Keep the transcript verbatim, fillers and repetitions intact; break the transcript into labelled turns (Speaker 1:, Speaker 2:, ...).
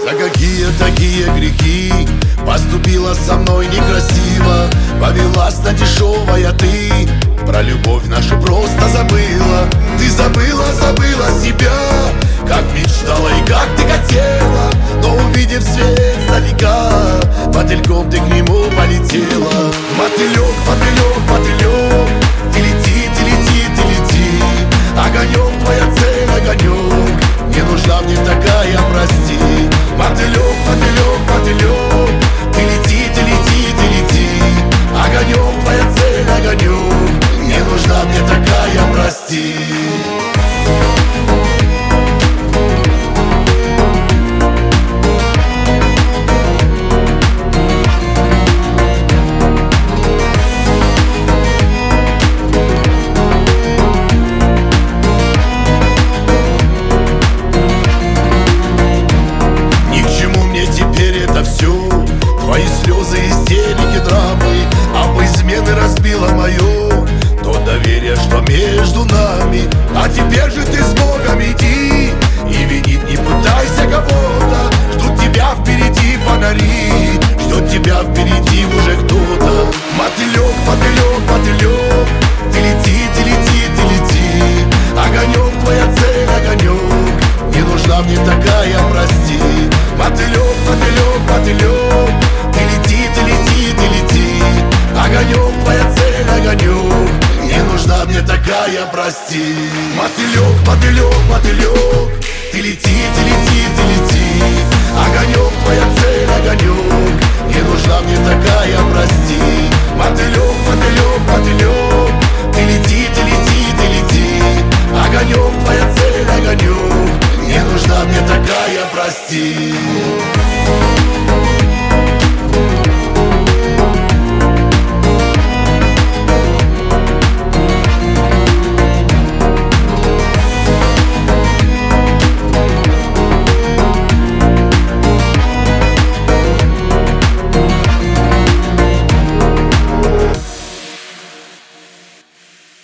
Speaker 1: За какие такие грехи поступила со мной некрасиво? Повелась на дешевое ты, про любовь нашу просто забыла. Ты забыла, забыла себя, как мечтала и как ты хотела. Но увидев свет издалека, мотыльком ты к нему полетела. Мотылек, мотылек, мотылек, ты лети, ты лети, ты лети. Огонек, твоя цель, огонек, не нужна мне такая, прости. Мотылек, мотылек, мотылек, ты лети, ты лети, ты лети. Огонек, твоя цель, огонек, не нужна мне такая, прости. Твои слезы, истерики, драмы, об измены разбила мое то доверие, что между нами. А теперь же ты с Богом иди и винить не пытайся кого-то. Ждут тебя впереди фонари, ждет тебя впереди уже кто-то. Мотылек, мотылек, мотылек, ты лети, ты лети, ты лети. Огонек, твоя цель, огонек, не нужна мне такая, прости. Мотылек, мотылек, мотылек, ты лети, ты лети, ты лети. Огонек, твоя цель, огонек, не нужна мне такая, прости. Мотылек, мотылек, мотылек, ты лети, ты лети, ты лети. Огонек, твоя цель, огонек, не нужна мне такая, прости. Мотылек, мотылек, мотылек, ты лети, ты лети, ты лети. Огонек, твоя цель, огонек, не нужна мне такая, прости.